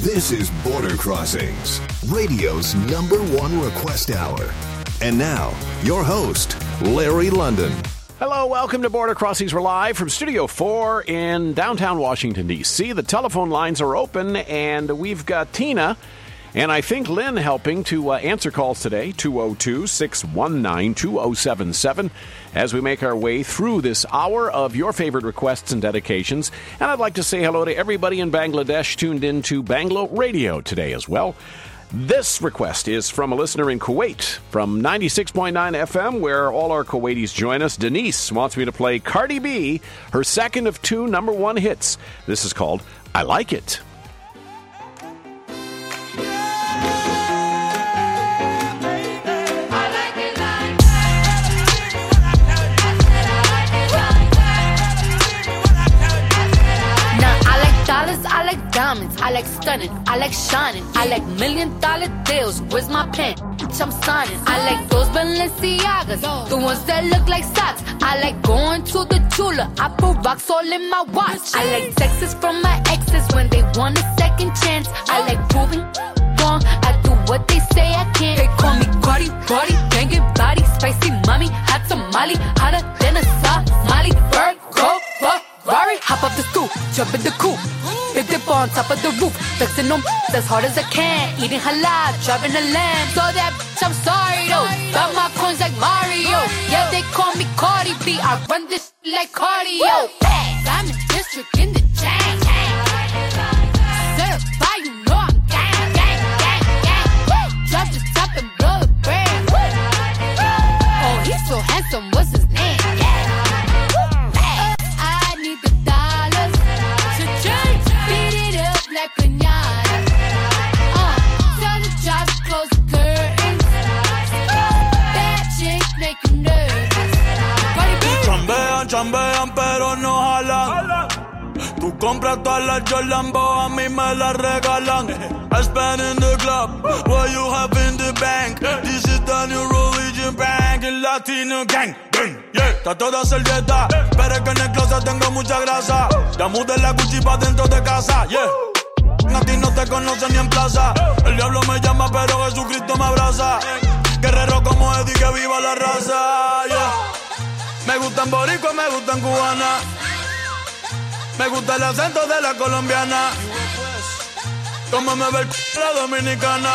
This is Border Crossings, radio's #1 request hour. And now, your host, Larry London. Hello, welcome to Border Crossings. We're live from Studio 4 in downtown Washington, D.C. The telephone lines are open, and we've got Tina and I think Lynn helping to answer calls today, 202-619-2077, as we make our way through this hour of your favorite requests and dedications. And I'd like to say hello to everybody in Bangladesh tuned in to Banglo Radio today as well. This request is from a listener in Kuwait from 96.9 FM, where all our Kuwaitis join us. Denise wants me to play Cardi B, her second of 2 #1 hits. This is called I Like It. I like diamonds, I like stunning, I like shining, I like $1 million deals. Where's my pen? I'm signing. I like those Balenciagas, the ones that look like socks. I like going to the Tula, I put rocks all in my watch. I like texts from my exes when they want a second chance. I like proving wrong, I do what they say I can't. They call me Cardi, banging body, spicy mommy, hot tamale, hotter than a Somali. Virgo, Ferrari, hop up the stoop, jump in the coupe. Big dip on top of the roof, flexing them as hard as I can. Eating halal, driving a lamb. So that bitch, I'm sorry though. Got my coins like Mario. Yeah, they call me Cardi B. I run this like cardio. I'm in district in the chain. Certified, you know I'm gang. Drop the top and blow the brand. Oh, he's so handsome, what's his name? Chambean pero no jalan. Tú compras todas las Jolambo, a mí me las regalan. I spend in the club, what you have in the bank. This is the new religion bank, el Latino gang. Yeah, está toda servieta, pero es que en el closet tengo mucha grasa. Ya mudé la Gucci pa' dentro de casa, yeah. A ti no te conocen ni en plaza. El diablo me llama pero Jesucristo me abraza. Guerrero como Eddie, que viva la raza, yeah. Me gustan boricua, me gustan cubana. Me gusta el acento de la colombiana. Como me ve el la dominicana.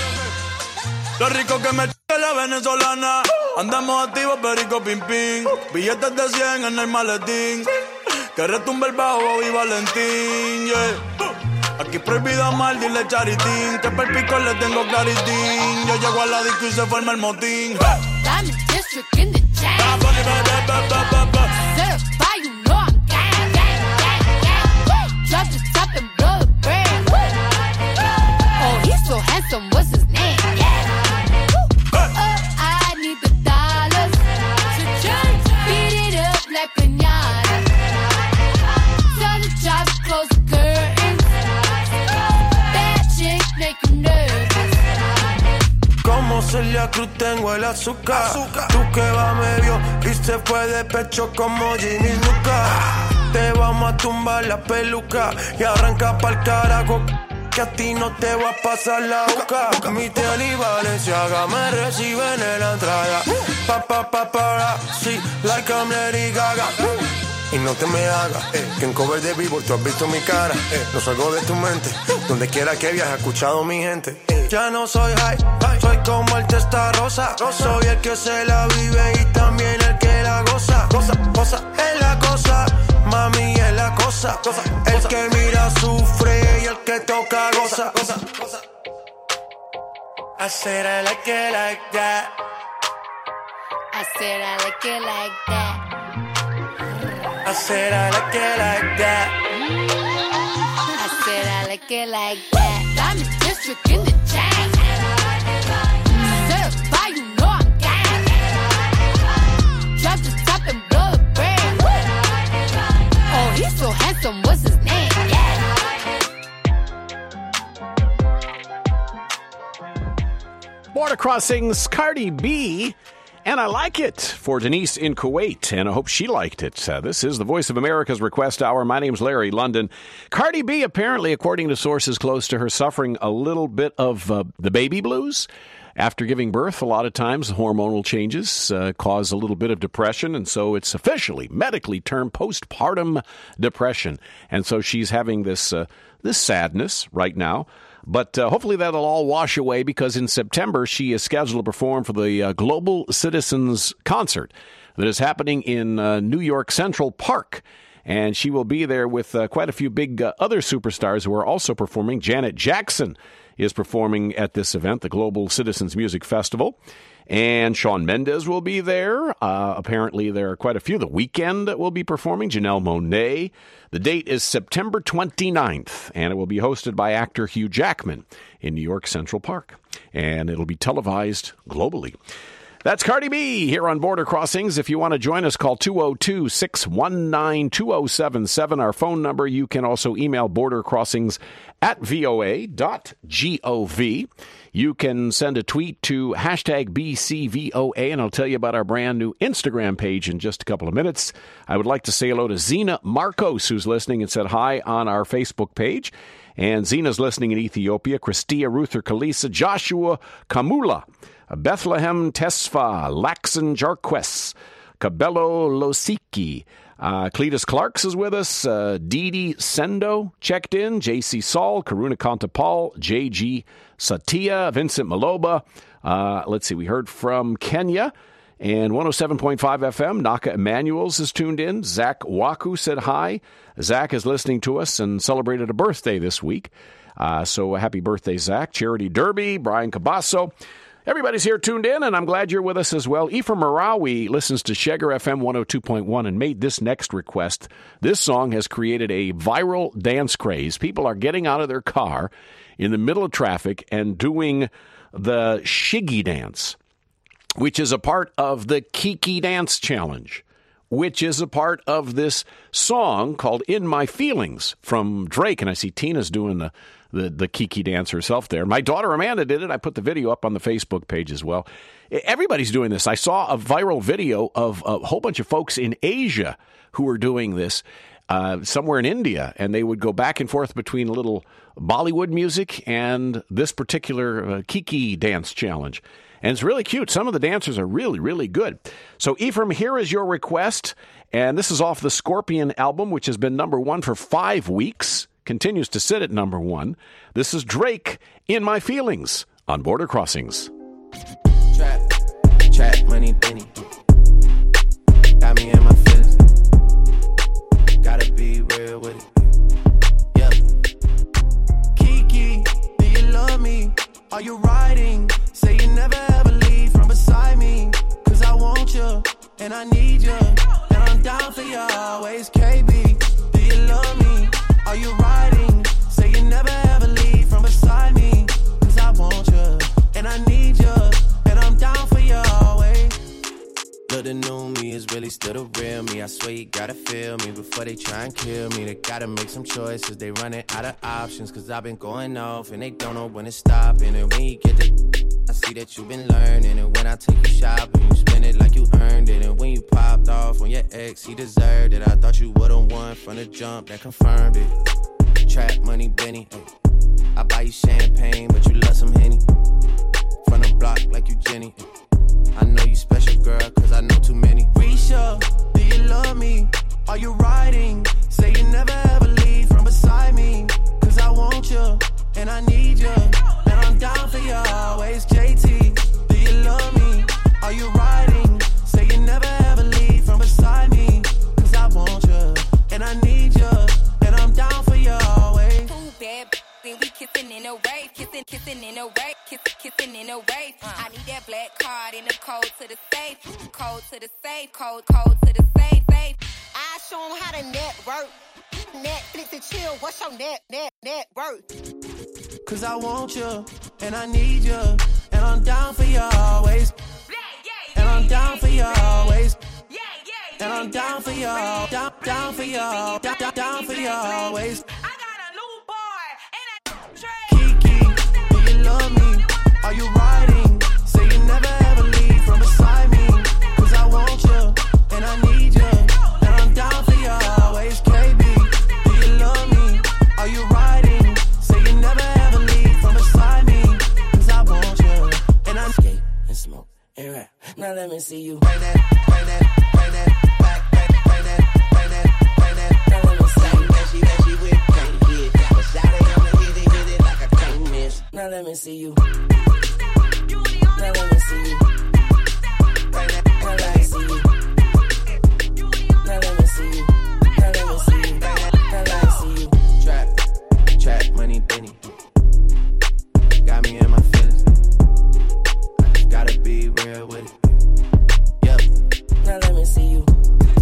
Lo rico que me la venezolana. Andamos activos, perico, pim, pim. Billetes de 100 en el maletín. Que retumbe el bajo, Bobby Valentín, yeah. Aquí prohibido mal, dile charitín. Que per pico le tengo claritín. Yo llego a la disco y se forma el motín. I'm in district in the chain. Certified, you know I'm gang. Drop the top and blow the brand. Oh, he's so handsome, what's his name? I need the dollars to change. Beat it up like piñata. Tell the job to close the curtains. That chick make you nervous. Como Celia Cruz tengo el azúcar. Tú que va medio y se fue de pecho como Jimmy Luca. Te vamos a tumbar la peluca y arranca pa'l carajo, que a ti no te va a pasar la boca. Mi tele y Valenciaga me reciben en la entrada. Para, sí, like I'm Lady Gaga. Y no te me hagas, que en cover de Billboard tú has visto mi cara. No salgo de tu mente, donde quiera que viajes, he escuchado mi gente. Ya no soy high, soy como el testa rosa. Soy el que se la vive y también el que la goza. Cosa, es la cosa, mami es la cosa. El que mira sufre y el que toca goza. I said I like it like that. I said I like it like that. I said I like it like that. I said I like it like that. I'm in district in the chain. Certified, you know I'm gang. Drop the top and blow the brand. Oh, he's so handsome, what's his name? Border Crossings, Cardi B And I like it for Denise in Kuwait, and I hope she liked it. This is the Voice of America's Request Hour. My name's Larry London. Cardi B, apparently, according to sources close to her, suffering a little bit of the baby blues. After giving birth, a lot of times hormonal changes cause a little bit of depression, and so it's officially, medically termed postpartum depression. And so she's having this sadness right now. But hopefully that'll all wash away, because in September she is scheduled to perform for the Global Citizens Concert that is happening in New York Central Park. And she will be there with quite a few big other superstars who are also performing. Janet Jackson is performing at this event, the Global Citizens Music Festival. And Shawn Mendes will be there. Apparently, there are quite a few. The Weeknd will be performing. Janelle Monáe. The date is September 29th, and it will be hosted by actor Hugh Jackman in New York Central Park. And it'll be televised globally. That's Cardi B here on Border Crossings. If you want to join us, call 202-619-2077, our phone number. You can also email bordercrossings@voa.gov. You can send a tweet to #BCVOA, and I'll tell you about our brand new Instagram page in just a couple of minutes. I would like to say hello to Zena Marcos, who's listening and said hi on our Facebook page. And Zena's listening in Ethiopia. Christia Ruther Kalisa, Joshua Kamula, Bethlehem Tesfa, Laxon Jarquez, Cabello Losiki, Cletus Clarks is with us, Didi Sendo checked in, JC Saul, Karuna Kantapal, JG Satya, Vincent Maloba. Let's see, we heard from Kenya, and 107.5 FM, Naka Emanuels is tuned in. Zach Waku said hi. Zach is listening to us and celebrated a birthday this week. So happy birthday, Zach. Charity Derby, Brian Cabasso. Everybody's here tuned in, and I'm glad you're with us as well. Ephraim Marawi listens to Sheger FM 102.1 and made this next request. This song has created a viral dance craze. People are getting out of their car in the middle of traffic and doing the Shiggy dance, which is a part of the Kiki Dance Challenge, which is a part of this song called In My Feelings from Drake. And I see Tina's doing the Kiki dance herself there. My daughter Amanda did it. I put the video up on the Facebook page as well. Everybody's doing this. I saw a viral video of a whole bunch of folks in Asia who were doing this somewhere in India, and they would go back and forth between a little Bollywood music and this particular Kiki dance challenge. And it's really cute. Some of the dancers are really, really good. So, Ephraim, here is your request. And this is off the Scorpion album, which has been number 1 for 5 weeks. Continues to sit at number 1. This is Drake, In My Feelings, on Border Crossings. Trap, money, Benny. Got me in my feelings. Gotta be real with it. Yeah. Kiki, do you love me? Are you riding? Say you never ever leave from beside me. 'Cause I want you, and I need you. And I'm down for you always, KB. Do you love me? Are you riding? Say you never ever leave from beside me. 'Cause I want you, and I need you. And I'm down for you always. Look, the new me is really still the real me. I swear you gotta feel me before they try and kill me. They gotta make some choices, they running out of options. 'Cause I've been going off and they don't know when to stop. And when you get the I see that you've been learning. And when I take you shopping, you spend it like you earned it. And when you popped off on your ex, he deserved it. I thought you would've won from the jump, that confirmed it. Trap money, Benny. I buy you champagne, but you love some Henny. From the block like you Jenny. I know you special, girl, 'cause I know too many. Risha, do you love me? Are you riding? Say you never ever leave from beside me. 'Cause I want you, and I need you. And I'm down for you always, JT. Do you love me? Are you riding? Say you never ever leave from beside me. 'Cause I want you, and I need you. And I'm down for you always. Too bad, then we kissing in a wave, kissing in a wave, kissing in a wave. I need that black card and the code to the safe, code to the safe, code to the safe. I show 'em how to network. Netflix and chill. What's your net worth? 'Cause I want you, and I need you, and I'm down for you always. And I'm down for you always. And I'm down for you, down for you, down for you always. I got a new boy and a trade. Kiki, do you love me? Are you riding? Say you never ever leave from beside me. see you. Bring that back, bring that, bring that, bring that. Now let me see you. That she with can't hit. But shout it, I'ma hit it like I can't miss. Now let me see you. Now let me see you. Bring that, Now let me see you. Now let me see you. Now let me see you. Now let me see you. Trap, money, penny. Got me in my feelings. I just gotta be real with it. Yep. Now let me see you.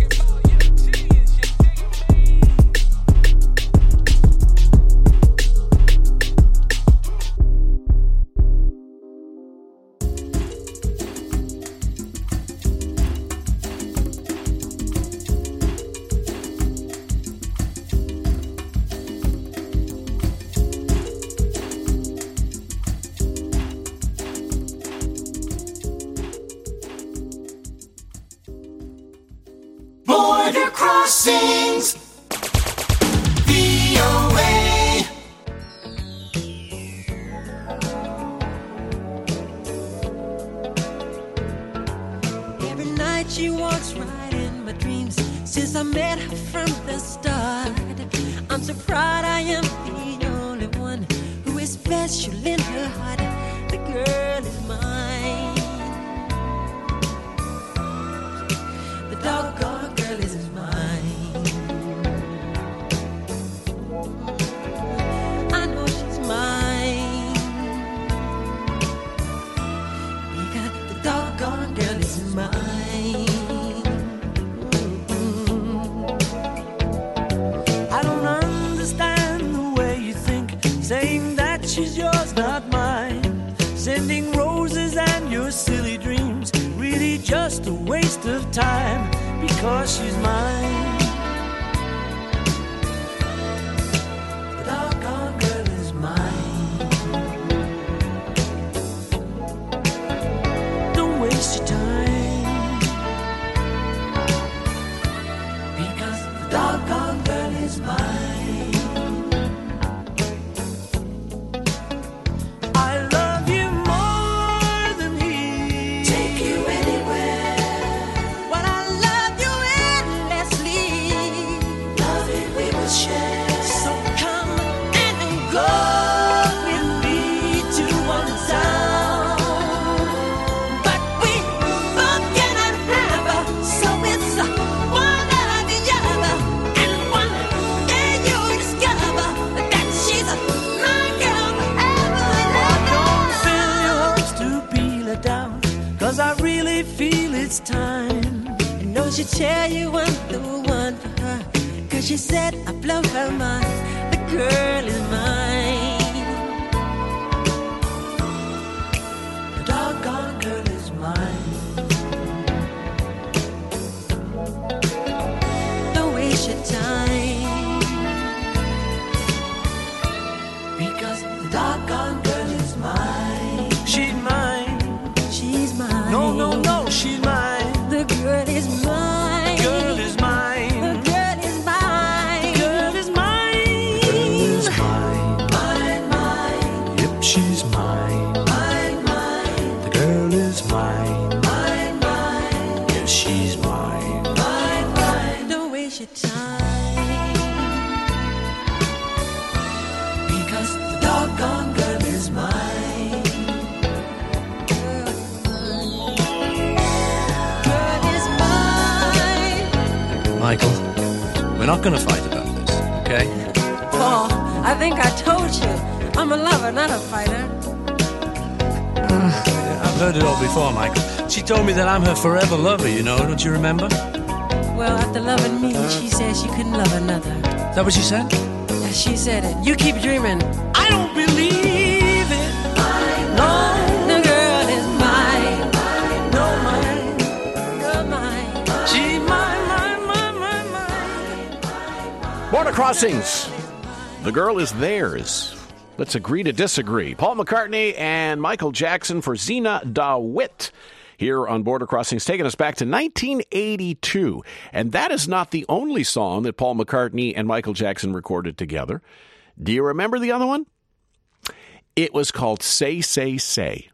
Border Crossings, VOA. Every night she walks right in my dreams. Since I met her from the start, I'm so proud I am the only one who is special in her heart. The girl is mine. The doggone girl is mine. I know she's mine. Because the doggone girl is mine. I don't understand the way you think, saying that she's yours, not mine. Sending roses and your silly dreams, really just a waste of time, because she's mine. The doggone girl is mine. Don't waste your time, Because the doggone girl is mine. I love you more than he. Take you anywhere. But I love you endlessly. Love it we will share. So come and go with me to one town. But we both cannot have her, so it's one or the other. And one day you'll discover that she's my girl forever and Don't ever. fill your hopes to be let down, 'cause I really feel it's time. I know she'll tell you I'm the one for her, 'cause she said I blow her mind. The girl is mine. The doggone girl is mine. Don't waste your time, because the doggone girl is mine. She's mine. She's mine. No, she's mine. The girl is mine. Girl is The mine. girl is mine. Girl is mine. Girl is mine. Mine, mine, Yep, she's mine. mine, mine, The girl is mine. mine, mine, Yes, she's mine. mine, mine. Don't waste your time, because the doggone girl is mine. Girl is mine. Michael, we're not going to fight about this, okay? Paul, I think I told you, I'm a lover, not a fighter. I've heard it all before, Michael. She told me that I'm her forever lover, you know, don't you remember? Well, after loving me, she said she couldn't love another. Is that what she said? Yeah, she said it. You keep dreaming. I don't believe it. No, The girl is mine. no, mine. You're mine. She's mine, mine. Border Crossings. The girl is theirs. Let's agree to disagree. Paul McCartney and Michael Jackson for Zena DeWitt here on Border Crossings, taking us back to 1982. And that is not the only song that Paul McCartney and Michael Jackson recorded together. Do you remember the other one? It was called Say, Say, Say.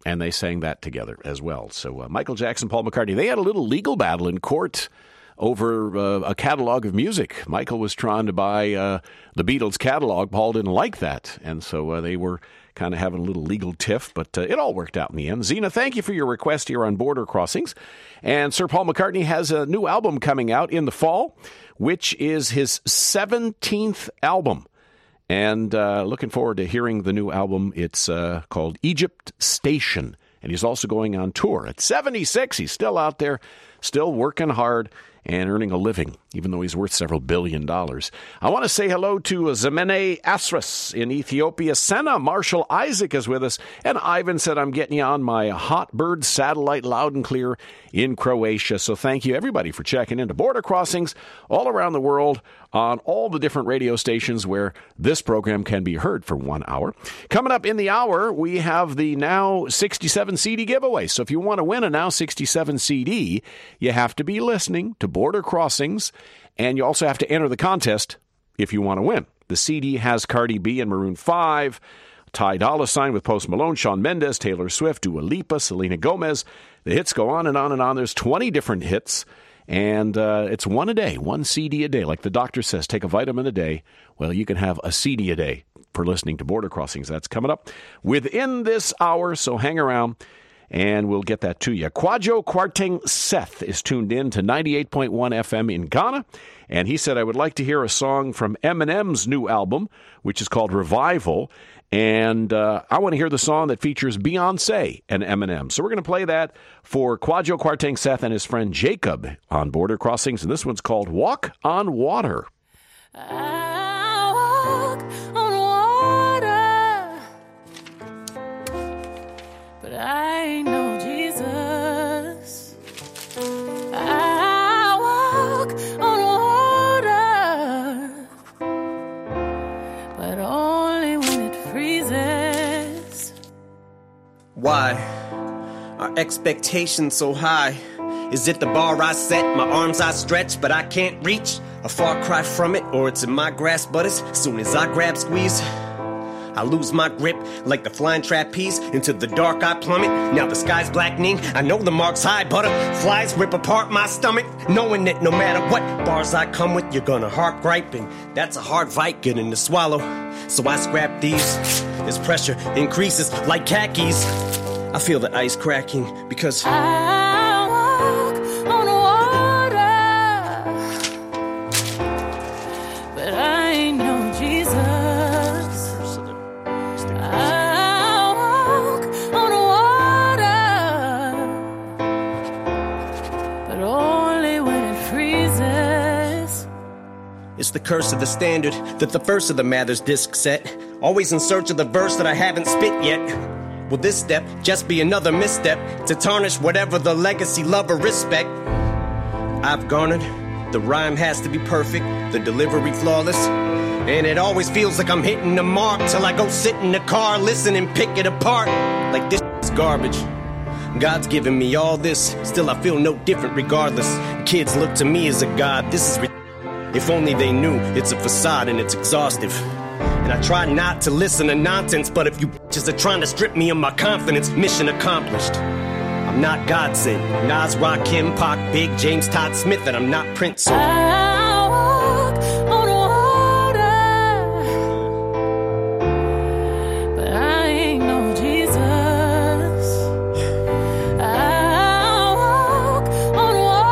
And they sang that together as well. So Michael Jackson, Paul McCartney, they had a little legal battle in court over a catalog of music. Michael was trying to buy the Beatles catalog. Paul didn't like that. And so they were kind of having a little legal tiff, but it all worked out in the end. Zena, thank you for your request here on Border Crossings. And Sir Paul McCartney has a new album coming out in the fall, which is his 17th album. And looking forward to hearing the new album. It's called Egypt Station. And he's also going on tour. At 76, he's still out there, still working hard and earning a living, even though he's worth several $1 billion. I want to say hello to Zemene Asras in Ethiopia. Senna Marshall Isaac is with us. And Ivan said, I'm getting you on my Hotbird satellite loud and clear in Croatia. So thank you, everybody, for checking into Border Crossings all around the world on all the different radio stations where this program can be heard for 1 hour. Coming up in the hour, we have the Now 67 CD giveaway. So if you want to win a Now 67 CD, you have to be listening to Border Crossings, and you also have to enter the contest if you want to win. The CD has Cardi B and Maroon 5, Ty Dolla $ign with Post Malone, Shawn Mendes, Taylor Swift, Dua Lipa, Selena Gomez. The hits go on and on and on. There's 20 different hits. And it's one a day, one CD a day. Like the doctor says, take a vitamin a day. Well, you can have a CD a day for listening to Border Crossings. That's coming up within this hour, so hang around, and we'll get that to you. Kwajo Kwarteng Seth is tuned in to 98.1 FM in Ghana, and he said, I would like to hear a song from Eminem's new album, which is called Revival. And I want to hear the song that features Beyonce and Eminem. So we're going to play that for Kwajo Kwarteng Seth and his friend Jacob on Border Crossings. And this one's called Walk on Water. I walk on water, but I ain't no Jesus. I walk on water, but only when it freezes. Why are expectations so high? Is it the bar I set, my arms I stretch, but I can't reach? A far cry from it, or it's in my grasp, but as soon as I grab, squeeze, I lose my grip like the flying trapeze. Into the dark I plummet, now the sky's blackening. I know the mark's high, butterflies rip apart my stomach, knowing that no matter what bars I come with, you're gonna heart gripe, and that's a hard fight getting to swallow. So I scrap these as pressure increases like khakis. I feel the ice cracking because I walk on water, but I ain't no Jesus. I walk on water, but only when it freezes. it's the curse of the standard that the first of the Mathers disc set. Always in search of the verse that I haven't spit yet. Will this step just be another misstep to tarnish whatever the legacy, love, or respect I've garnered? The rhyme has to be perfect, the delivery flawless, and it always feels like I'm hitting the mark till I go sit in the car, listen and pick it apart like this is garbage. God's given me all this, still I feel no different regardless. Kids look to me as a god, this is if only they knew it's a facade and it's exhaustive. And I try not to listen to nonsense, but if you bitches are trying to strip me of my confidence, mission accomplished. I'm not God sent, Nas, Rakim, Pac, Big, James, Todd Smith, and I'm not Prince. So I walk on water, but I ain't no Jesus. I walk on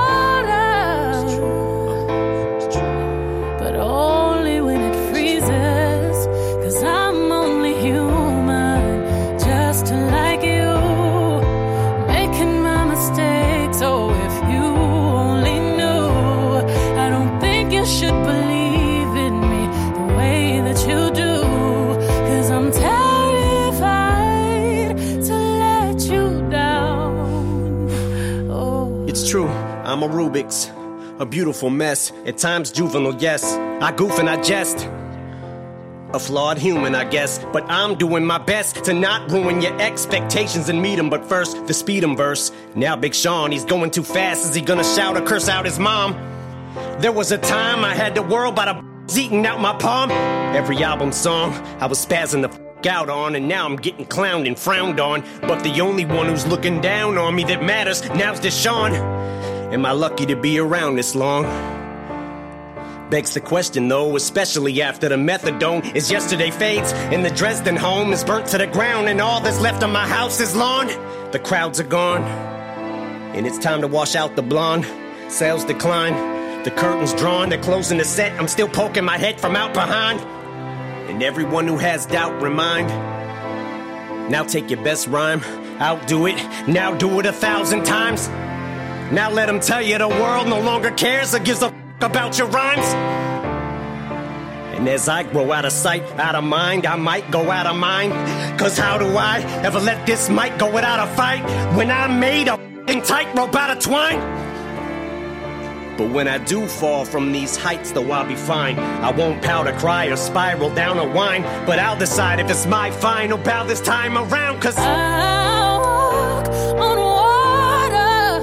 water, but only when it freezes, 'cause I'm only human, just like you, making my mistakes. Oh, if you only knew, I don't think you should believe in me the way that you do, 'cause I'm terrified to let you down. Oh. it's true, I'm a Rubik's, a beautiful mess, at times juvenile, yes. I goof and I jest. A flawed human, I guess, but I'm doing my best to not ruin your expectations and meet 'em. But first, the speed 'em verse. Now Big Sean, he's going too fast. Is he gonna shout or curse out his mom? There was a time I had the world by the eating out my palm. Every album song, I was spazzing the luck out on, and now I'm getting clowned and frowned on. But the only one who's looking down on me that matters now's Deshaun. Am I lucky to be around this long? Begs the question though, especially after the methadone is yesterday fades, and the Dresden home is burnt to the ground, and all that's left of my house is lawn. The crowds are gone, and it's time to wash out the blonde. Sales decline, the curtains drawn, they're closing the set. I'm still poking my head from out behind. And everyone who has doubt, remind. Now take your best rhyme, outdo it, now do it 1,000 times. Now let them tell you the world no longer cares or gives a about your rhymes. And as I grow out of sight, out of mind, I might go out of mind. Cause how do I ever let this mic go without a fight when I made a tightrope out of twine? But when I do fall from these heights, though I'll be fine. I won't pout or cry or spiral down or whine, but I'll decide if it's my final bow this time around. Cause I walk on water,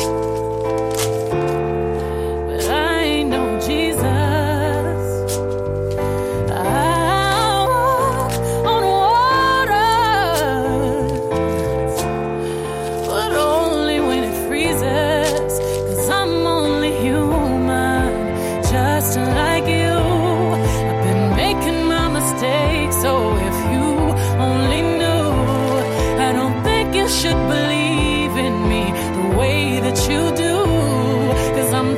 but I ain't no Jesus. I walk on water, but only when it freezes. Cause I'm only human, just like you. I've been making my mistakes, so if you only knew, I don't think you should believe in me the way that you do. Cause I'm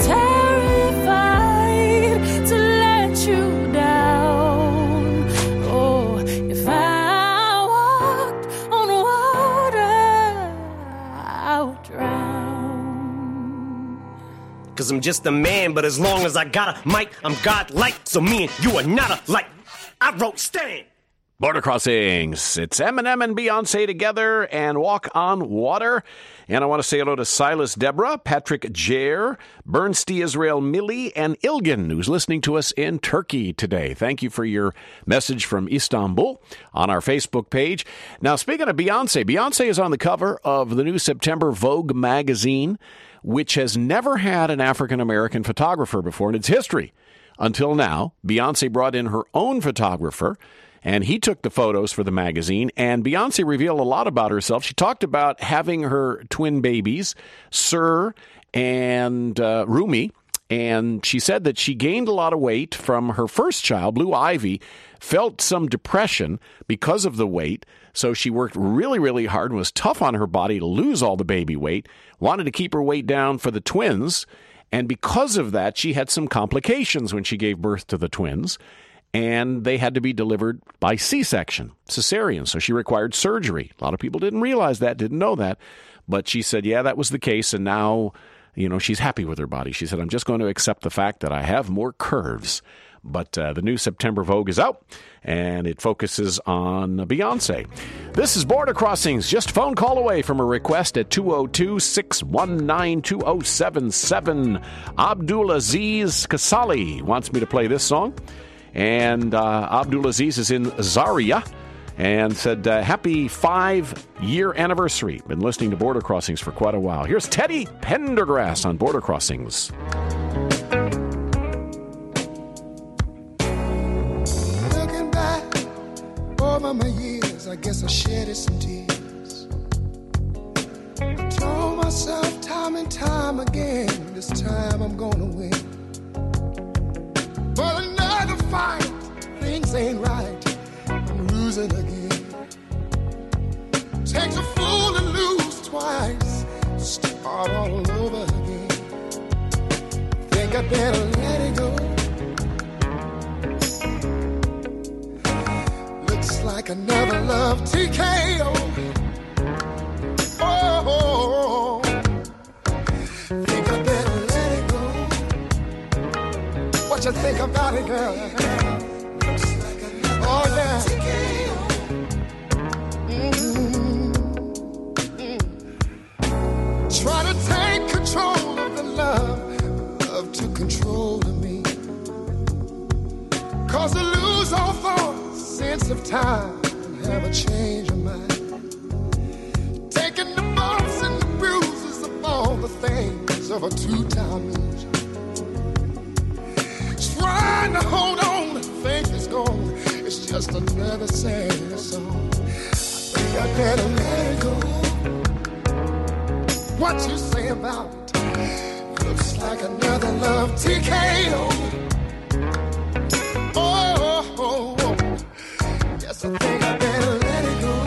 terrified to let you down. Oh, if I walked on water, I would drown. Cause I'm just a man, but as long as I got a mic, I'm God-like. So me and you are not alike. I wrote Stan. Border Crossings. It's Eminem and Beyonce together and Walk on Water. And I want to say hello to Silas Deborah, Patrick Jair, Bernstein Israel Millie, and Ilgin, who's listening to us in Turkey today. Thank you for your message from Istanbul on our Facebook page. Now, speaking of Beyonce, Beyonce is on the cover of the new September Vogue magazine, which has never had an African-American photographer before in its history. Until now, Beyonce brought in her own photographer, and he took the photos for the magazine, and Beyonce revealed a lot about herself. She talked about having her twin babies, Sir and Rumi, and she said that she gained a lot of weight from her first child, Blue Ivy, felt some depression because of the weight, so she worked really, really hard and was tough on her body to lose all the baby weight, wanted to keep her weight down for the twins, and because of that, she had some complications when she gave birth to the twins, and they had to be delivered by C-section, cesarean, so she required surgery. A lot of people didn't realize that, didn't know that, but she said, yeah, that was the case, and now, you know, she's happy with her body. She said, I'm just going to accept the fact that I have more curves. But the new September Vogue is out, and it focuses on Beyonce. This is Border Crossings, just a phone call away from a request at 202-619-2077. Abdulaziz Kasali wants me to play this song, and Abdulaziz is in Zaria, and said, happy 5-year anniversary. Been listening to Border Crossings for quite a while. Here's Teddy Pendergrass on Border Crossings. Over my years, I guess I shedded some tears. I told myself time and time again, this time I'm gonna win. But another fight, things ain't right, I'm losing again. Takes a fool to lose twice, start all over again. Think I better let it go. Like another love TKO. Oh, think I better let it go. What you think about it, girl? Oh, yeah. Try to take control of the love to control of me. Cause I lose all thoughts, sense of time, and have a change of mind. Taking the bumps and the bruises of all the things of a two-time loser. Trying to hold on, think it's gone. It's just just another sad song. I think I better let it go. What you say about it looks like another love TKO. Oh, yes, I think I better let it go.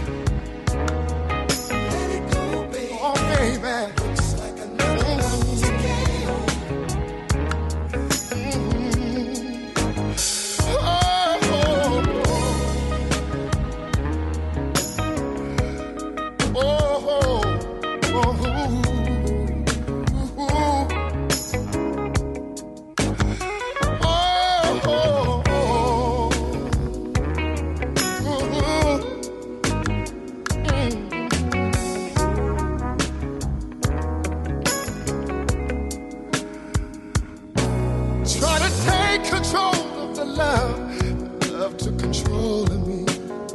Let it go, baby. Oh, baby. Looks like another love TKO. Try to take control of the love took control of me.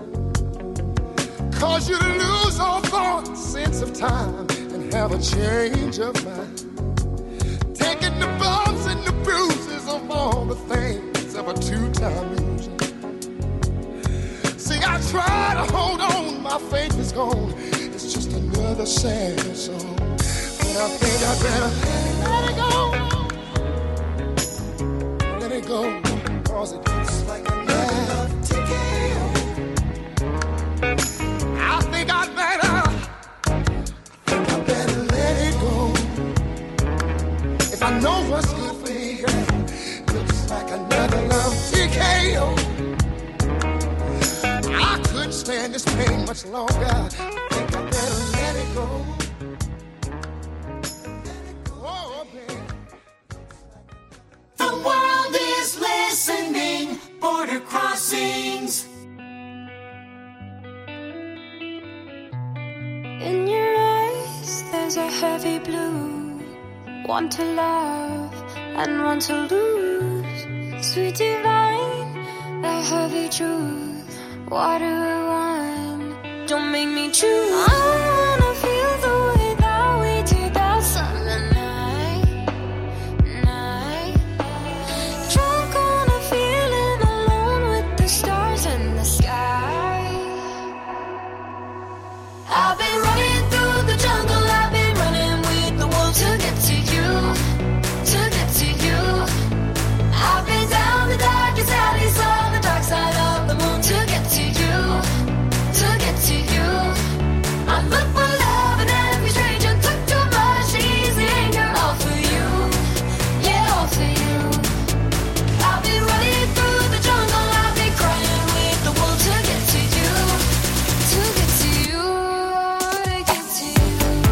Cause you to lose all thought, sense of time, and have a change of mind. Taking the bumps and the bruises of all the things of a two-time loser. See, I try to hold on, my faith is gone. It's just another sad song. But I think I better let it go. Let it go, cause it looks like another love TKO. I think I better let it go. If I know what's good for me, looks like another love TKO. I couldn't stand this pain much longer. I think I better let it go. Oh, baby. The world is listening. Border Crossings. In your eyes, there's a heavy blue. One to love and one to lose. Sweet divine, the heavy truth. Water or wine, don't make me choose. I wanna feel the way that we did that summer night. Drunk on a feeling, alone with the stars in the sky. I've been running through the jungle, I've been running with the wolves to get to you, to get to you. I've been down the darkest alleys, saw the dark side of the moon to get to you, to get to you. I look for love in every stranger, took too much easy anger, all for you, yeah, all for you. I've been running through the jungle, I've been crying with the wolves to get to you, to get to you, to get to you.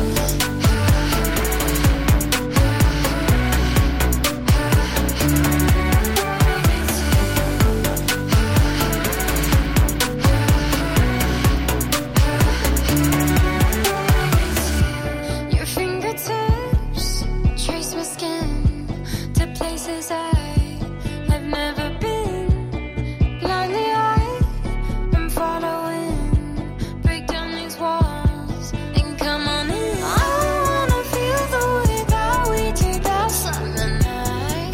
Your fingertips trace my skin to places I have never been. Blindly I'm following. Break down these walls and come on in. I wanna feel the way that we did that summer night.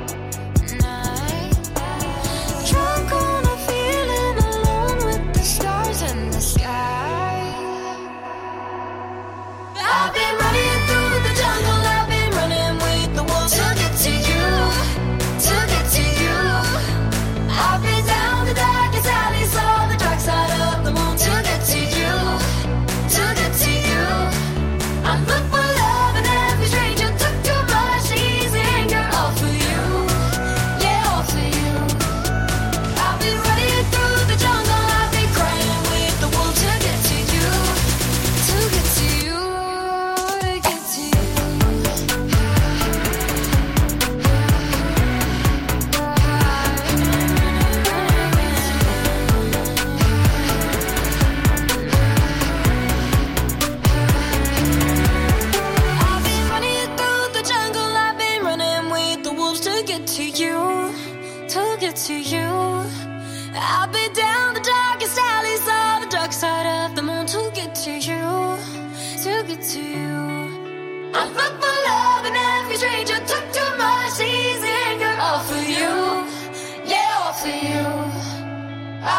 Drunk on a feeling, alone with the stars in the sky. I've been running through the jungle, I've been running with the wolves to get to you, to get to you. I've been down the darkest alleys, saw the dark side of the moon to get to you, to get to you. I look for love in every stranger, took too much easy anger, all for you, yeah, all for you. I've been running through the jungle, I've been crying with the wolves to get to you, to get to you, to get to you. I've been running through the jungle, I've been running with the wolves to get to you, to get to you. I've been down the darkest alleys, saw the dark side of the moon to get to you, to get to you. I look for love in every stranger, took too much easy anger, all for you, yeah, all for you.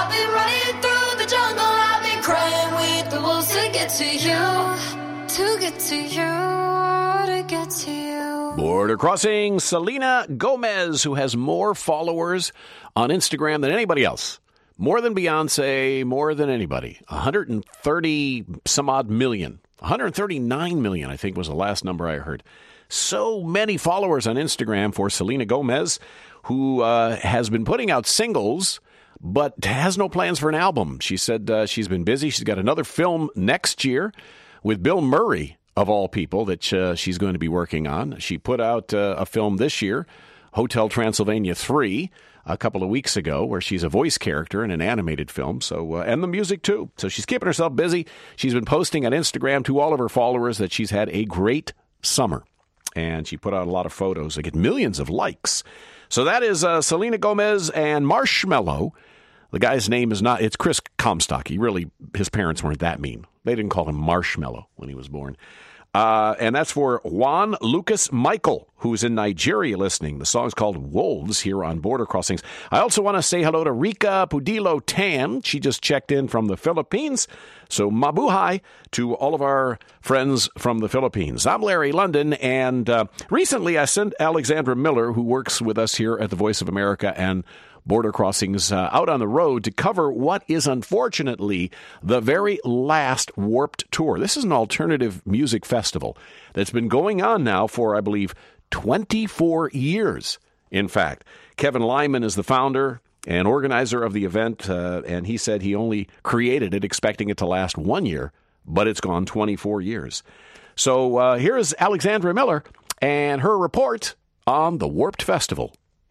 get to you, to get to you, to get to you. Border Crossing, Selena Gomez, who has more followers on Instagram than anybody else. More than Beyonce, more than anybody. 130 some odd million. 139 million, I think, was the last number I heard. So many followers on Instagram for Selena Gomez, who has been putting out singles, but has no plans for an album. She said she's been busy. She's got another film next year with Bill Murray, of all people, that she's going to be working on. She put out a film this year, Hotel Transylvania 3, a couple of weeks ago, where she's a voice character in an animated film, so and the music too. So she's keeping herself busy. She's been posting on Instagram to all of her followers that she's had a great summer. And she put out a lot of photos that get millions of likes. So that is Selena Gomez and Marshmello. The guy's name is not, it's Chris Comstock. His parents weren't that mean. They didn't call him Marshmello when he was born. And that's for Juan Lucas Michael, who's in Nigeria listening. The song's called Wolves here on Border Crossings. I also want to say hello to Rika Pudilo Tan. She just checked in from the Philippines. So mabuhay to all of our friends from the Philippines. I'm Larry London, and recently I sent Alexandra Miller, who works with us here at the Voice of America and Border Crossings, out on the road to cover what is unfortunately the very last Warped Tour. This is an alternative music festival that's been going on now for, I believe, 24 years. In fact, Kevin Lyman is the founder and organizer of the event, and he said he only created it expecting it to last 1 year, but it's gone 24 years. So here's Alexandra Miller and her report on the Warped Festival.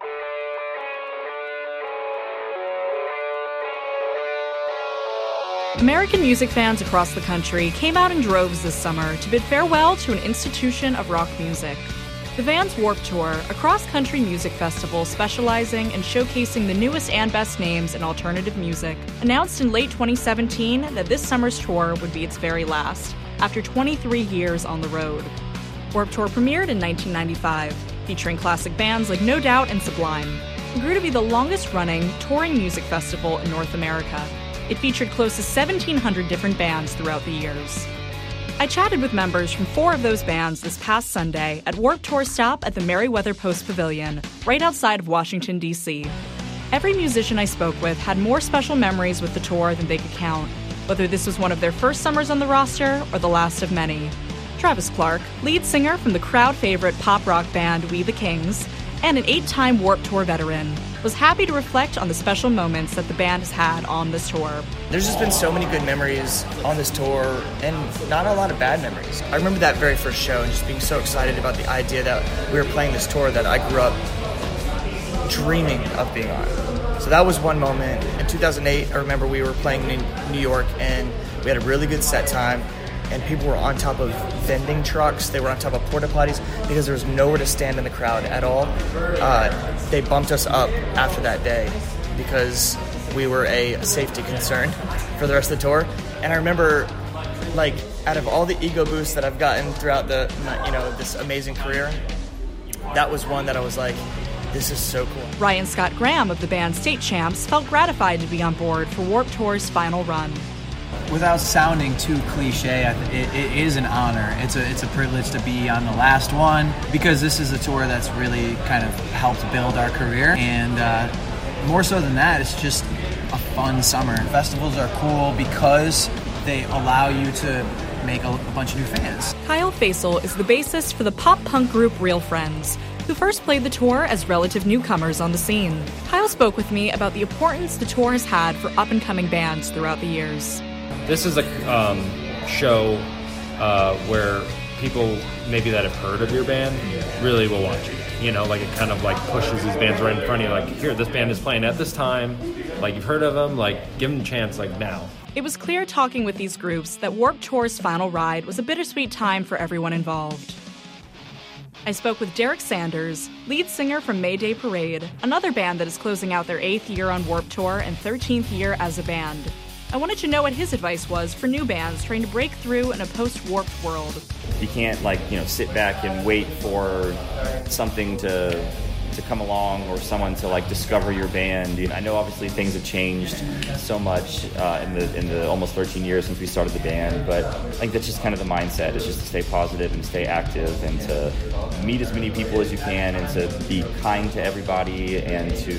American music fans across the country came out in droves this summer to bid farewell to an institution of rock music. The Vans Warped Tour, a cross-country music festival specializing in showcasing the newest and best names in alternative music, announced in late 2017 that this summer's tour would be its very last, after 23 years on the road. Warped Tour premiered in 1995, featuring classic bands like No Doubt and Sublime. It grew to be the longest-running touring music festival in North America. It featured close to 1,700 different bands throughout the years. I chatted with members from 4 of those bands this past Sunday at Warped Tour stop at the Merriweather Post Pavilion, right outside of Washington, D.C. Every musician I spoke with had more special memories with the tour than they could count, whether this was one of their first summers on the roster or the last of many. Travis Clark, lead singer from the crowd-favorite pop-rock band We the Kings, and an 8-time Warped Tour veteran, was happy to reflect on the special moments that the band has had on this tour. There's just been so many good memories on this tour, and not a lot of bad memories. I remember that very first show and just being so excited about the idea that we were playing this tour that I grew up dreaming of being on. So that was one moment. In 2008, I remember we were playing in New York, and we had a really good set time, and people were on top of vending trucks. They were on top of porta potties because there was nowhere to stand in the crowd at all. They bumped us up after that day because we were a safety concern for the rest of the tour. And I remember, like, out of all the ego boosts that I've gotten throughout this amazing career, that was one that I was like, this is so cool. Ryan Scott Graham of the band State Champs felt gratified to be on board for Warped Tour's final run. Without sounding too cliche, it is an honor. It's a privilege to be on the last one because this is a tour that's really kind of helped build our career. And more so than that, it's just a fun summer. Festivals are cool because they allow you to make a bunch of new fans. Kyle Faisal is the bassist for the pop-punk group Real Friends, who first played the tour as relative newcomers on the scene. Kyle spoke with me about the importance the tour has had for up-and-coming bands throughout the years. This is a show where people maybe that have heard of your band really will watch you. You know, like it kind of like pushes these bands right in front of you. Like, here, this band is playing at this time. Like, you've heard of them. Like, give them a chance, like, now. It was clear talking with these groups that Warped Tour's final ride was a bittersweet time for everyone involved. I spoke with Derek Sanders, lead singer from Mayday Parade, another band that is closing out their 8th year on Warped Tour and 13th year as a band. I wanted to know what his advice was for new bands trying to break through in a post-Warped world. You can't, sit back and wait for something to to come along or someone to like discover your band. You know, I know obviously things have changed so much in the almost 13 years since we started the band, but I think that's just kind of the mindset, is just to stay positive and stay active and to meet as many people as you can and to be kind to everybody and to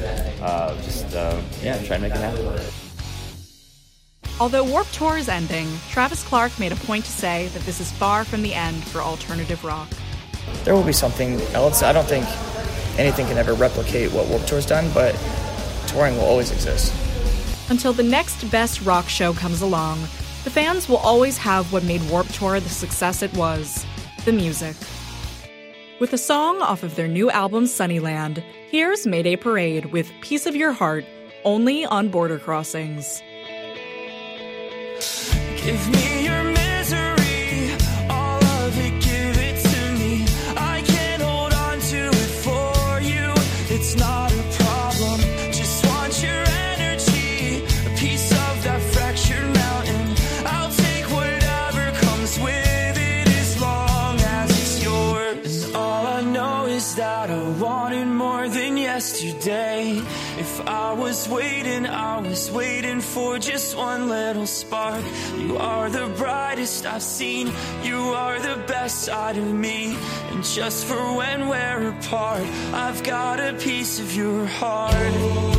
try to make it happen. Although Warped Tour is ending, Travis Clark made a point to say that this is far from the end for alternative rock. There will be something else. I don't think anything can ever replicate what Warped Tour's done, but touring will always exist. Until the next best rock show comes along, the fans will always have what made Warped Tour the success it was: the music. With a song off of their new album Sunnyland, here's Mayday Parade with Piece of Your Heart, only on Border Crossings. Give me your misery, all of it, give it to me. I can't hold on to it for you, it's not a problem. Just want your energy, a piece of that fractured mountain. I'll take whatever comes with it as long as it's yours. And all I know is that I wanted more than yesterday. If I was waiting for just one little spark. You are the brightest I've seen, you are the best side of me. And just for when we're apart, I've got a piece of your heart.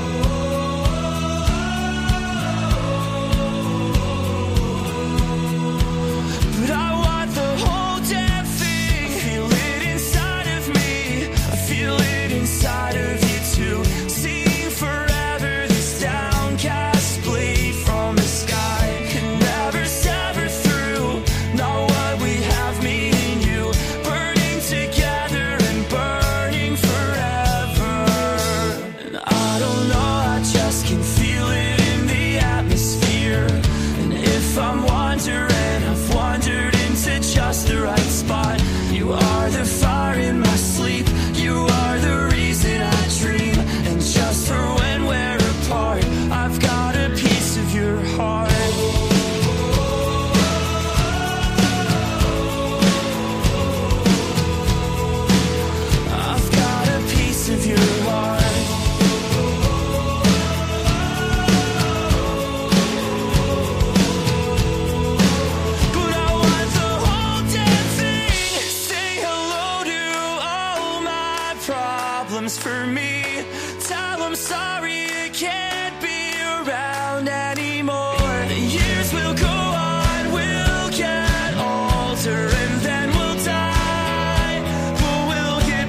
Inside of you too, seeing forever this downcast bleed from the sky can never sever through. Not what we have, me and you, burning together and burning forever. And I don't know, I just can feel it in the atmosphere. And if I'm wandering, I've wandered into just the right spot. You are the fire in my sleep, you are the reason I dream. And just for when we're apart, I've got a piece of your heart. I've got a piece of your heart. But I want the whole damn thing. Say hello to all my problems for me. Tell them sorry, it can't be around anymore. The years will go on, we'll get older, and then we'll die, but we'll get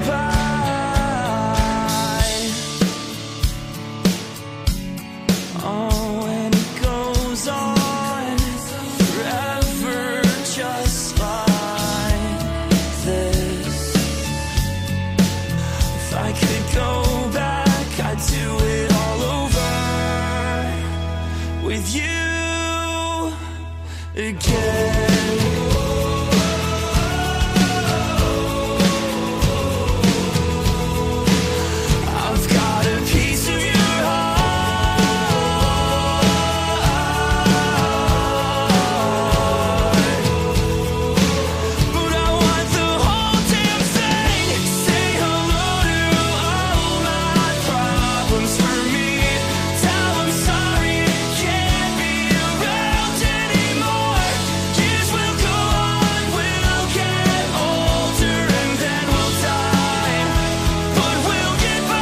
by. Oh, and it goes on forever, just like this. If I could go back, I'd do it all over with you again. I've got a piece of your heart, but I want the whole damn thing. Say hello to all my problems for me. Tell them sorry, it can't be around anymore. Years will go on, we'll get older, and then we'll die, but we'll get by.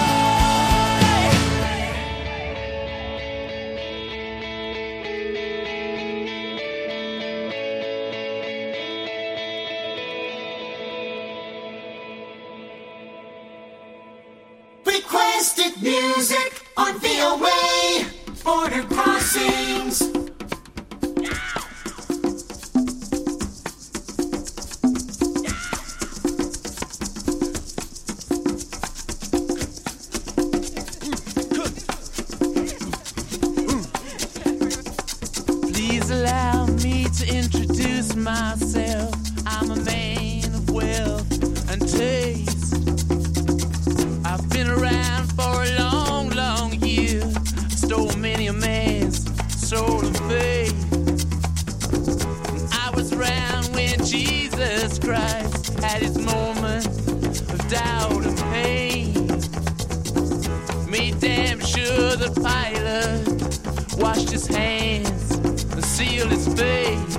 Requested music on VOA Border Crossings. Please allow me to introduce myself. I'm a man of wealth and taste. I've been around for a long, long year. Stole many a man's soul of faith. I was around when Jesus Christ had his moment of doubt and pain. sure the pilot washed his hands and sealed his face.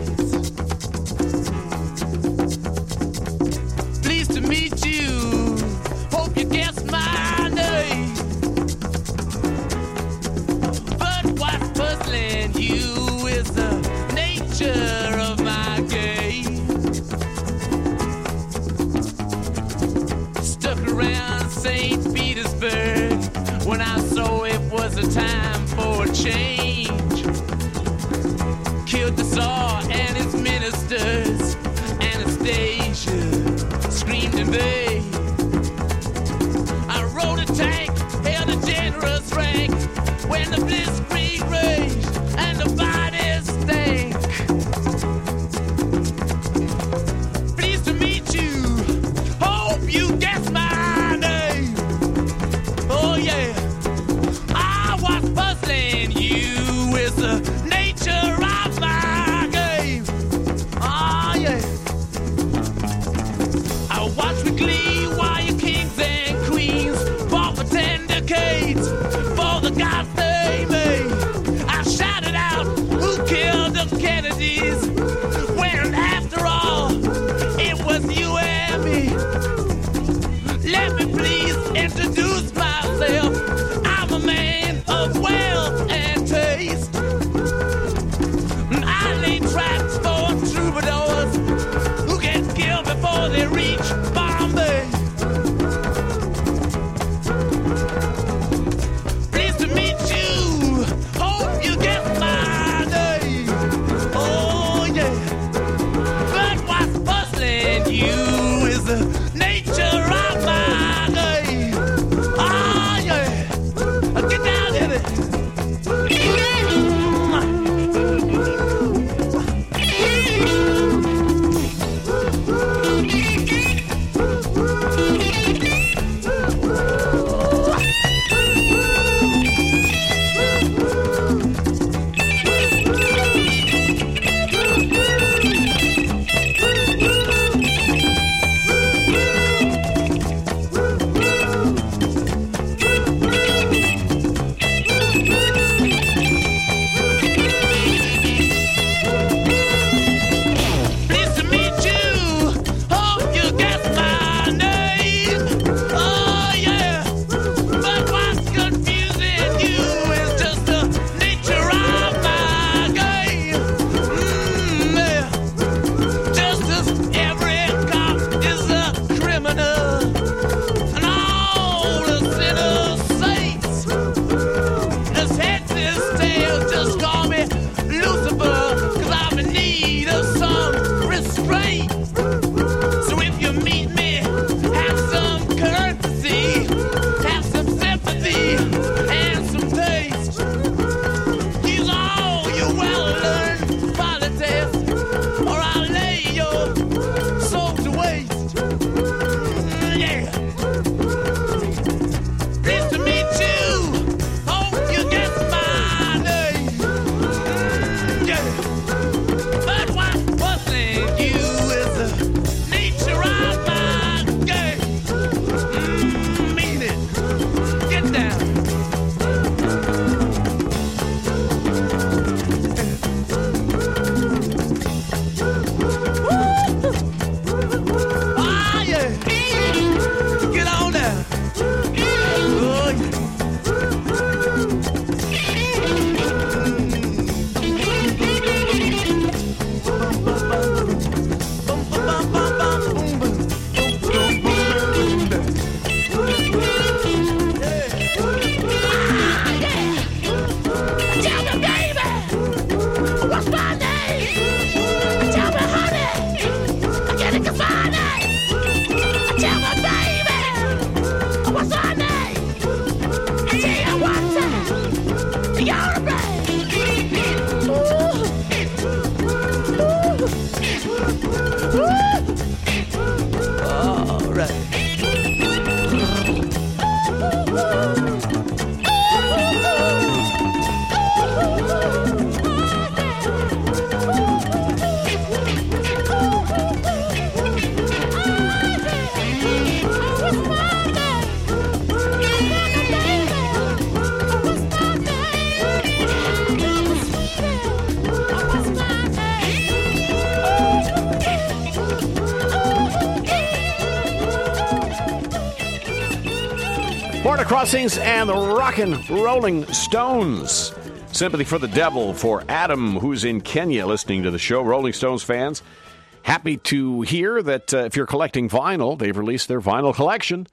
Pleased to meet you, hope you guessed my name. But what's puzzling you is the nature of my game. Stuck around St. Petersburg when I saw it was a time for a change. Killed the Tsar and his ministers. Anastasia screamed in vain. I rode a tank, held a generous rank when the blitzkrieg raged and the bodies stank. Pleased to meet you, hope you guessed my name. Oh yeah, I was puzzling you with the nature of my game. Oh yeah, I watched with glee while you kings and queens fought for 10 decades for the gods they made. I shouted out, who killed the Kennedys? When after all, it was you and me. Let me please introduce myself. I'm a man of wealth and taste. I lay traps for troubadours who get killed before they reach Bombay. Pleased to meet you, hope you get my name. Oh yeah, but what's puzzling you is the nature of my game. Oh yeah, get down in it. Pleased to meet you, hope you guessed my name. Oh yeah, but what's confusing you is just the nature of my game. Yeah. Just as every cop is a criminal and all the sinners saints. This heads, this tails, just call me Lucifer, 'cause I'm in need of some restraint. So if you meet me, have some courtesy, have some sympathy, and some taste. Use all your well-learned politics, or I'll lay your soul to waste. Yeah. Pleased to meet you, hope you guessed my name. Yeah. But what's puzzling you is the nature of my game. Mean it. Get down. Ah yeah. Get on down. Oh yeah. Tell me, baby, what's my name? Tell me, honey, get it confined. Tell me, baby, what's my name? I tell you one time, you're a babe. All right. Crossings and the Rockin' Rolling Stones. Sympathy for the Devil for Adam, who's in Kenya listening to the show. Rolling Stones fans, happy to hear that if you're collecting vinyl, they've released their vinyl collection.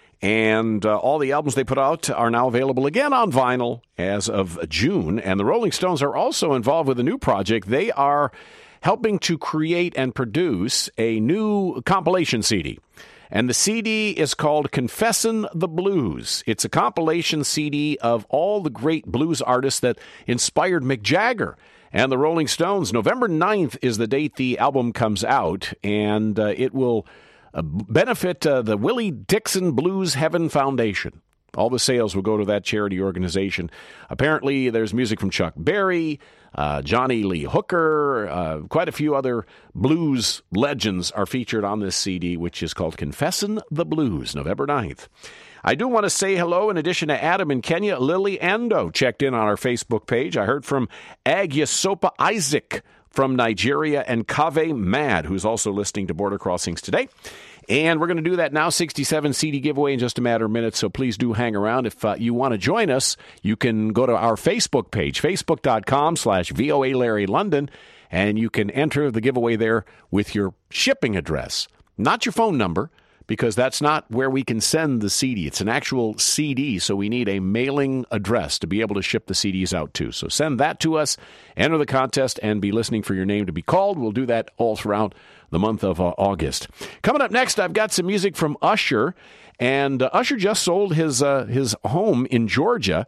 And all the albums they put out are now available again on vinyl as of June. And the Rolling Stones are also involved with a new project. They are helping to create and produce a new compilation CD. And the CD is called Confessin' the Blues. It's a compilation CD of all the great blues artists that inspired Mick Jagger and the Rolling Stones. November 9th is the date the album comes out, and it will benefit the Willie Dixon Blues Heaven Foundation. All the sales will go to that charity organization. Apparently, there's music from Chuck Berry, Johnny Lee Hooker, quite a few other blues legends are featured on this CD, which is called Confessin' the Blues, November 9th. I do want to say hello, in addition to Adam in Kenya, Lily Ando checked in on our Facebook page. I heard from Agyasopa Isaac from Nigeria and Kave Mad, who's also listening to Border Crossings today. And we're going to do that now, 67 CD giveaway in just a matter of minutes, so please do hang around. If you want to join us, you can go to our Facebook page, facebook.com/VOA Larry London, and you can enter the giveaway there with your shipping address, not your phone number, because that's not where we can send the CD. It's an actual CD, so we need a mailing address to be able to ship the CDs out to. So send that to us, enter the contest, and be listening for your name to be called. We'll do that all throughout the month of August. Coming up next, I've got some music from Usher, and Usher just sold his home in Georgia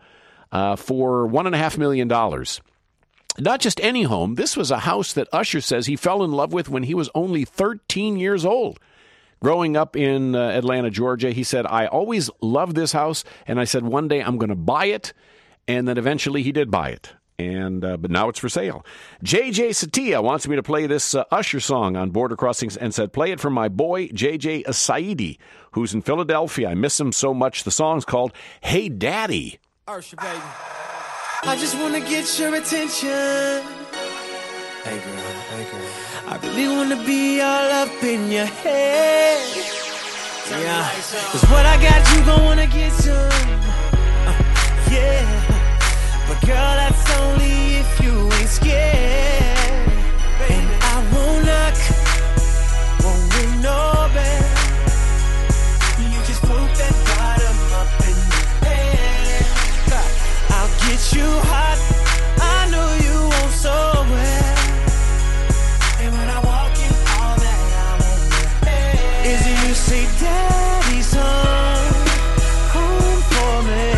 for $1.5 million. Not just any home. This was a house that Usher says he fell in love with when he was only 13 years old. Growing up in Atlanta, Georgia, he said, I always loved this house, and I said one day I'm going to buy it, and then eventually he did buy it. And but now it's for sale. JJ Satia wants me to play this Usher song on Border Crossings and said, play it for my boy, JJ Saidi, who's in Philadelphia. I miss him so much. The song's called Hey Daddy. Usher, baby. I just want to get your attention. Hey, girl. I really want to be all up in your head. Yeah. Cause what I got, you gon' want to get some. Yeah. But girl, that's only if you ain't scared. And I won't knock, won't ring no bell. You just poke that bottom up in the head. I'll get you hot, I know you won't so well. And when I walk in, all that I want is you say, Daddy's home, home for me.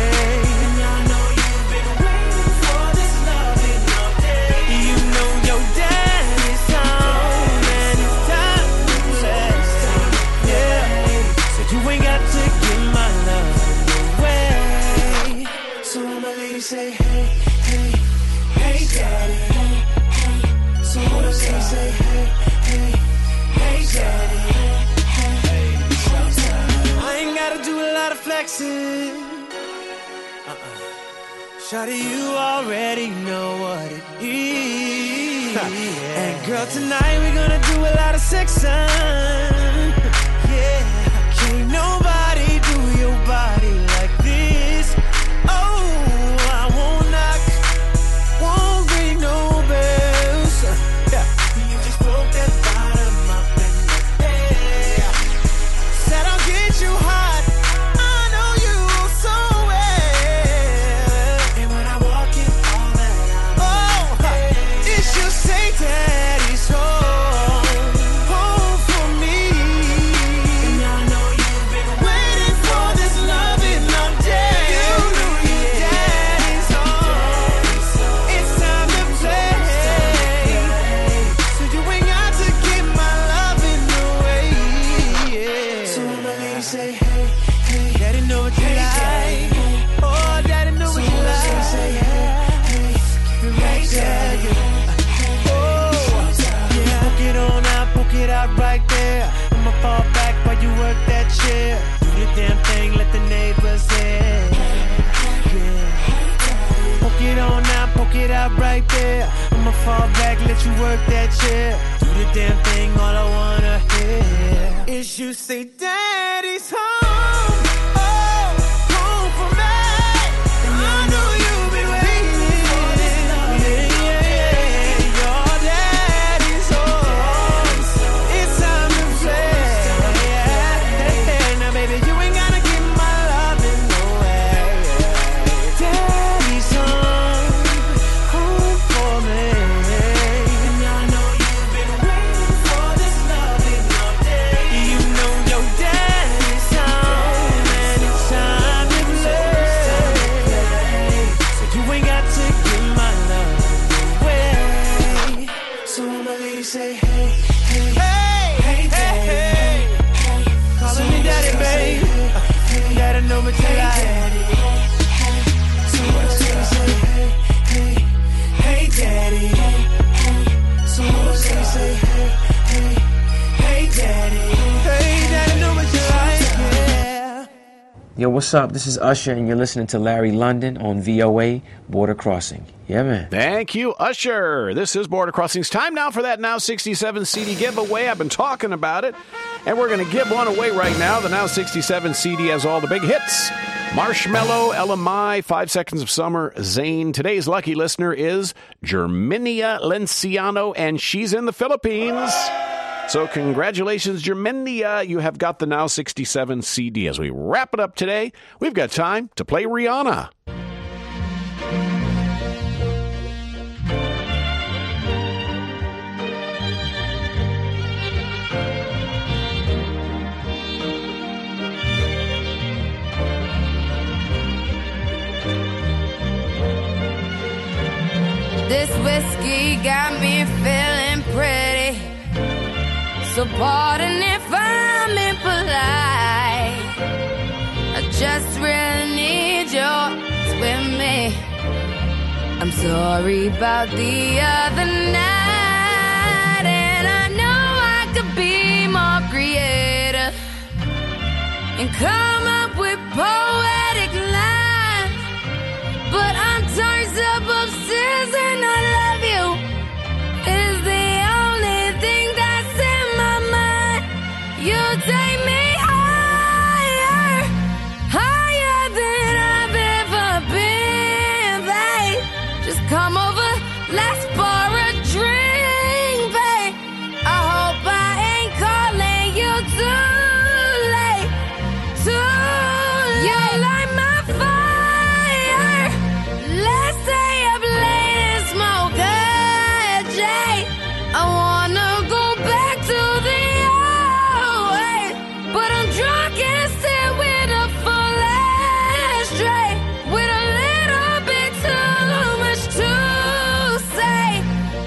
Say hey, hey, hey, daddy. Hey, hey. So what if they say hey, hey, hey, daddy. Hey, hey, I ain't gotta do a lot of flexing. Shawty, you already know what it is. And girl, tonight we're gonna do a lot of sexing. Yeah, can't nobody do your body like this. Oh, right there. I'ma fall back, let you work that chair. Do the damn thing, all I wanna hear is you say, Daddy's home. Oh, home Yo, what's up? This is Usher, and you're listening to Larry London on VOA Border Crossing. Yeah, man. Thank you, Usher. This is Border Crossings. Time now for that Now 67 CD giveaway. I've been talking about it, and we're going to give one away right now. The Now 67 CD has all the big hits. Marshmello, LMI, 5 Seconds of Summer, Zayn. Today's lucky listener is Germinia Lenciano, and she's in the Philippines. So congratulations, Germinia. You have got the Now 67 CD. As we wrap it up today, we've got time to play Rihanna. This whiskey got me feeling pretty. So pardon if I'm impolite. I just really need yours with me. I'm sorry about the other night, and I know I could be more creative and come up with poetic lines, but I'm turned up upstairs and I love you is the only thing that's in my mind. You take me higher, higher than I've ever been, babe. Just come over, let's pour a drink, babe. I hope I ain't calling you too late, too late. You light my fire. Let's stay up late and smoke a J. I wanna go back to the old way, but I'm drunk and still with a full ashtray, with a little bit too much to say.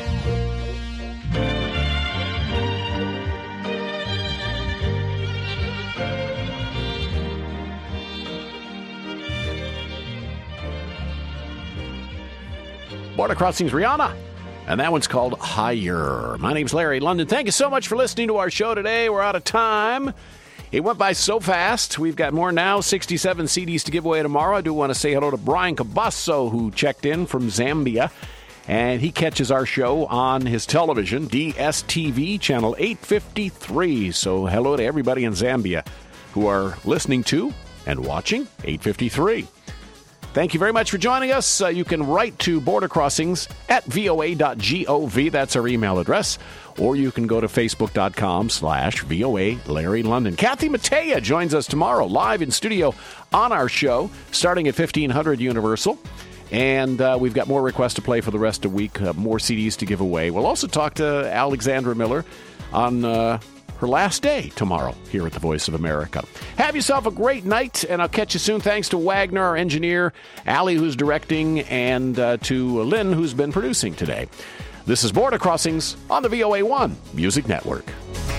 Border Crossings Rihanna. And that one's called Higher. My name's Larry London. Thank you so much for listening to our show today. We're out of time. It went by so fast. We've got more Now 67 CDs to give away tomorrow. I do want to say hello to Brian Cabasso, who checked in from Zambia. And he catches our show on his television, DSTV, channel 853. So hello to everybody in Zambia who are listening to and watching 853. Thank you very much for joining us. You can write to Border Crossings at voa.gov. That's our email address. Or you can go to facebook.com/VOA Larry London. Kathy Mattea joins us tomorrow live in studio on our show, starting at 1500 Universal. And we've got more requests to play for the rest of the week, more CDs to give away. We'll also talk to Alexandra Miller on her last day tomorrow here at the Voice of America. Have yourself a great night, and I'll catch you soon. Thanks to Wagner, our engineer, Allie, who's directing, and to Lynn, who's been producing today. This is Border Crossings on the VOA1 Music Network.